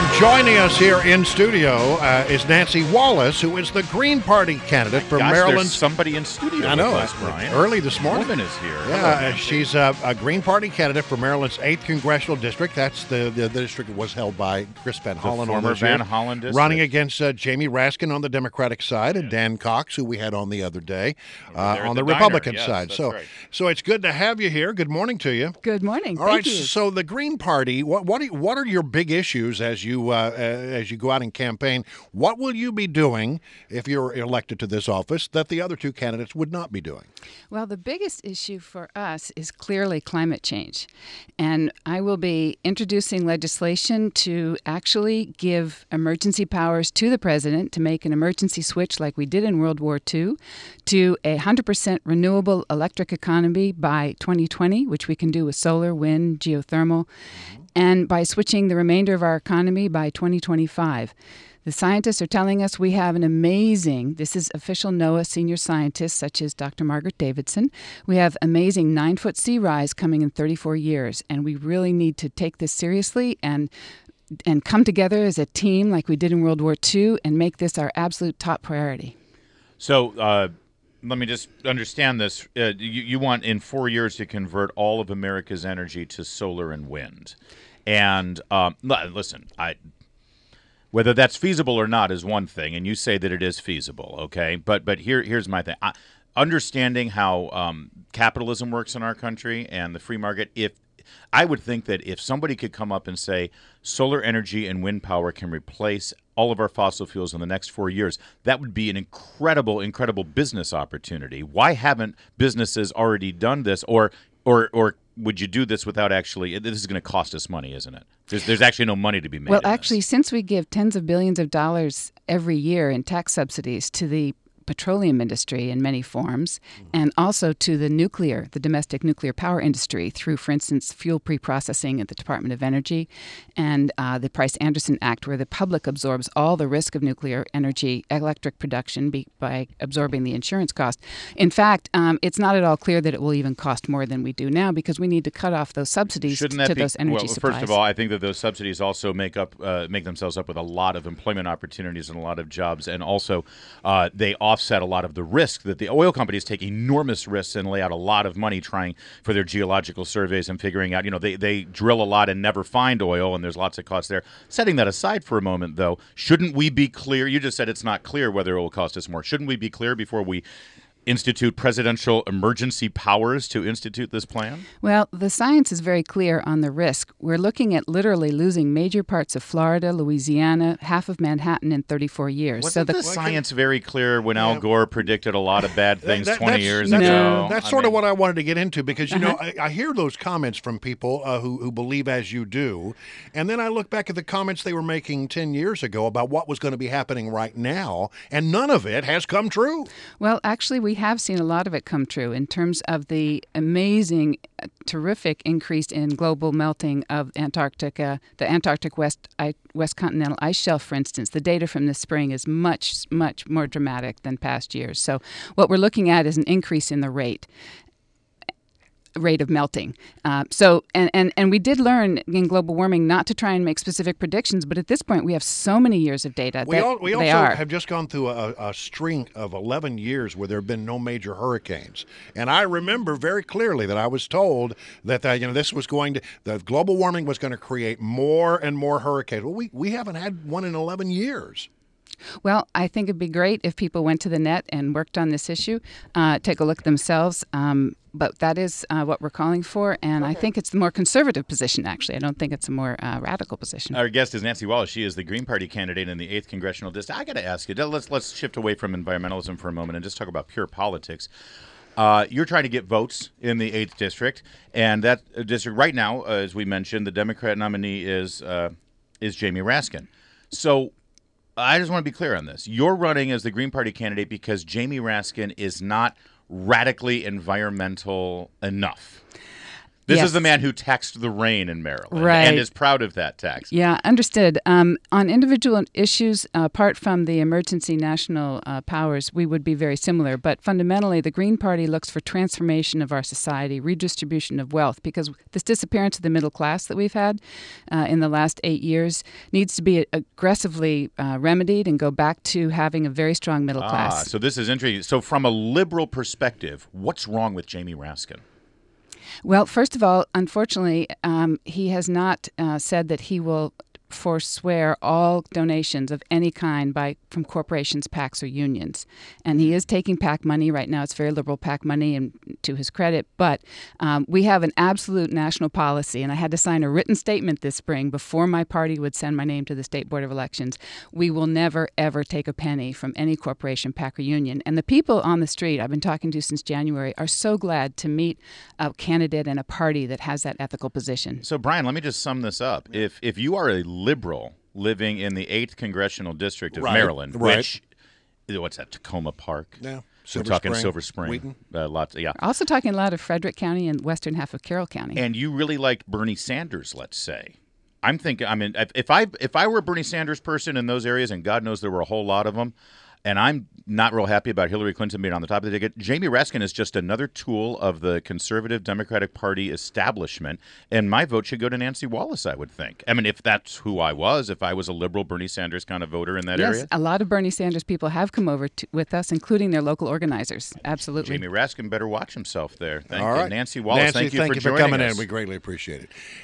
And joining us here in studio is Nancy Wallace, who is the Green Party candidate for Maryland's. There's somebody in studio. I know. With us, Brian. Early this morning. A woman is here. Yeah, she's a Green Party candidate for Maryland's 8th congressional district. That's the district that was held by Chris Van Hollen. The former Van Hollen district. Running against Jamie Raskin on the Democratic side and Dan Cox, who we had on the other day, on the Republican side. So it's good to have you here. Good morning to you. Good morning. All right. Thank you. So the Green Party, what are your big issues as you go out and campaign? What will you be doing if you're elected to this office that the other two candidates would not be doing? Well, the biggest issue for us is clearly climate change. And I will be introducing legislation to actually give emergency powers to the president to make an emergency switch like we did in World War II to a 100% renewable electric economy by 2020, which we can do with solar, wind, geothermal, and by switching the remainder of our economy by 2025. The scientists are telling us we have an amazing, this is official NOAA senior scientists such as Dr. Margaret Davidson, we have amazing 9-foot sea rise coming in 34 years, and we really need to take this seriously and come together as a team like we did in World War II and make this our absolute top priority. So let me just understand this. You want in 4 years to convert all of America's energy to solar and wind. And listen, whether that's feasible or not is one thing, and you say that it is feasible, okay? But here's my thing. Understanding how capitalism works in our country and the free market, I would think that if somebody could come up and say solar energy and wind power can replace all of our fossil fuels in the next 4 years, that would be an incredible, incredible business opportunity. Why haven't businesses already done this, or would you do this without actually? This is going to cost us money, isn't it? There's actually no money to be made. Well, actually, since we give tens of billions of dollars every year in tax subsidies to the petroleum industry in many forms, and also to the domestic nuclear power industry through, for instance, fuel preprocessing at the Department of Energy and the Price-Anderson Act, where the public absorbs all the risk of nuclear energy electric production by absorbing the insurance cost. In fact, it's not at all clear that it will even cost more than we do now because we need to cut off those subsidies to those energy supplies. First of all, I think that those subsidies also make themselves up with a lot of employment opportunities and a lot of jobs, and also they offset a lot of the risk that the oil companies take enormous risks and lay out a lot of money trying for their geological surveys and figuring out, they drill a lot and never find oil, and there's lots of costs there. Setting that aside for a moment, though, shouldn't we be clear? You just said it's not clear whether it will cost us more. Shouldn't we be clear before we institute presidential emergency powers to institute this plan? Well, the science is very clear on the risk. We're looking at literally losing major parts of Florida, Louisiana, half of Manhattan in 34 years. Wasn't the science very clear when Al Gore predicted a lot of bad things 20 years ago? That's sort of what I wanted to get into because, I hear those comments from people who believe as you do, and then I look back at the comments they were making 10 years ago about what was going to be happening right now, and none of it has come true. Well, actually, we have seen a lot of it come true in terms of the amazing, terrific increase in global melting of Antarctica, the Antarctic West continental ice shelf, for instance. The data from this spring is much, much more dramatic than past years. So what we're looking at is an increase in the rate of melting. And we did learn in global warming not to try and make specific predictions, but at this point we have so many years of data. We also have just gone through a string of 11 years where there have been no major hurricanes. And I remember very clearly that I was told that the global warming was going to create more and more hurricanes. Well, we haven't had one in 11 years. Well, I think it'd be great if people went to the net and worked on this issue, take a look themselves. But that is what we're calling for, and I think it's the more conservative position, actually. I don't think it's a more radical position. Our guest is Nancy Wallace. She is the Green Party candidate in the 8th Congressional District. I got to ask you, let's shift away from environmentalism for a moment and just talk about pure politics. You're trying to get votes in the 8th District, and that district right now, as we mentioned, the Democrat nominee is Jamie Raskin. So I just want to be clear on this. You're running as the Green Party candidate because Jamie Raskin is not radically environmental enough. This Yes. is the man who taxed the rain in Maryland Right. and is proud of that tax. Yeah, understood. On individual issues, apart from the emergency national powers, we would be very similar. But fundamentally, the Green Party looks for transformation of our society, redistribution of wealth, because this disappearance of the middle class that we've had in the last 8 years needs to be aggressively remedied and go back to having a very strong middle class. So this is interesting. So from a liberal perspective, what's wrong with Jamie Raskin? Well, first of all, unfortunately, he has not said that he will forswear all donations of any kind from corporations, PACs, or unions. And he is taking PAC money right now. It's very liberal PAC money, and to his credit. But we have an absolute national policy, and I had to sign a written statement this spring before my party would send my name to the State Board of Elections. We will never, ever take a penny from any corporation, PAC, or union. And the people on the street I've been talking to since January are so glad to meet a candidate and a party that has that ethical position. So, Brian, let me just sum this up. If you are a liberal living in the 8th Congressional District of Maryland, which, what's that, Tacoma Park? Yeah. We're talking Silver Spring. Wheaton. Lots, yeah. Also talking a lot of Frederick County and western half of Carroll County. And you really like Bernie Sanders, let's say. I'm thinking, I mean, if I were a Bernie Sanders person in those areas, and God knows there were a whole lot of them, and I'm not real happy about Hillary Clinton being on the top of the ticket, Jamie Raskin is just another tool of the conservative Democratic Party establishment, and my vote should go to Nancy Wallace, I would think. I mean, if that's who I was, if I was a liberal Bernie Sanders kind of voter in that area. Yes, a lot of Bernie Sanders people have come over with us, including their local organizers. Absolutely. Jamie Raskin better watch himself there. Thank All you. right. Nancy Wallace, Nancy, thank you for joining coming us. in. We greatly appreciate it.